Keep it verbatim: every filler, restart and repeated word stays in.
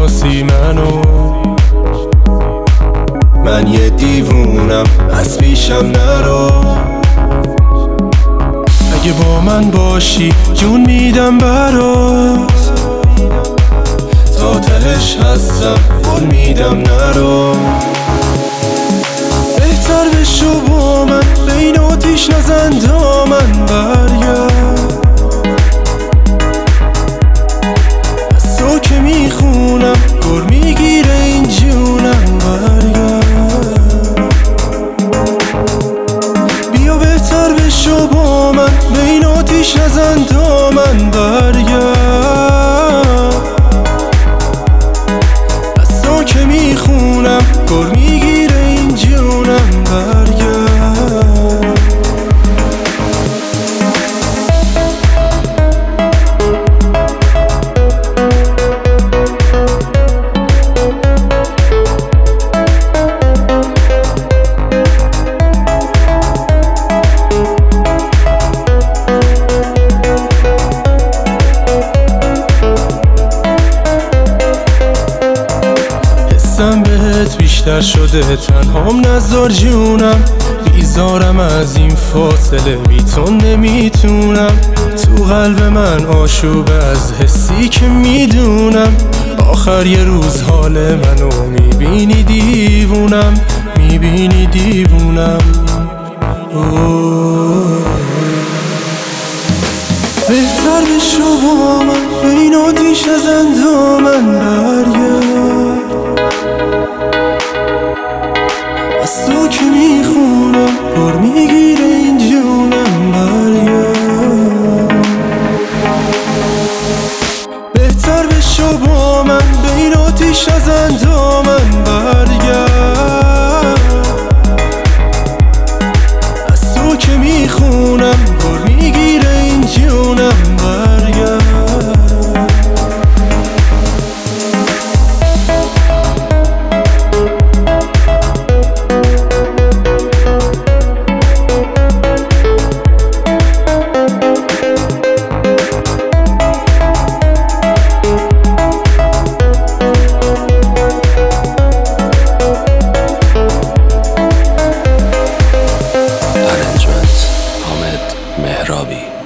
میشناسی منو، من یه دیوونم از پیشم نرو. اگه با من باشی جون میدم برات، تا تهش هستم قول میدم نرو. بهتر بشو با من، بین آتیش نزن دامن برگرد. از تو که میخونم گر میگیره این جونم برگرد. بیا بهتر بشو با من، بین آتیش نزن دامن برگرد. از تو که میخونم گر میگیره این جونم برگرد. بهت بیشتر شده، تنهام نذار جونم. بیزارم از این فاصله، بی تو نمیتونم. تو قلب من آشوب از حسی که میدونم. آخر یه روز حال منو میبینی دیوونم، میبینی دیوونم. اوه. بهتر بشو با من، بین آتیش نزن دامن برگرد. از تو که میخونم گر میگیره این جونم برگرد. بهتر بشو با من، بین آتیش نزن دامن برگرد. از تو که میخونم گر میگیره این جونم برگرد. مهرابی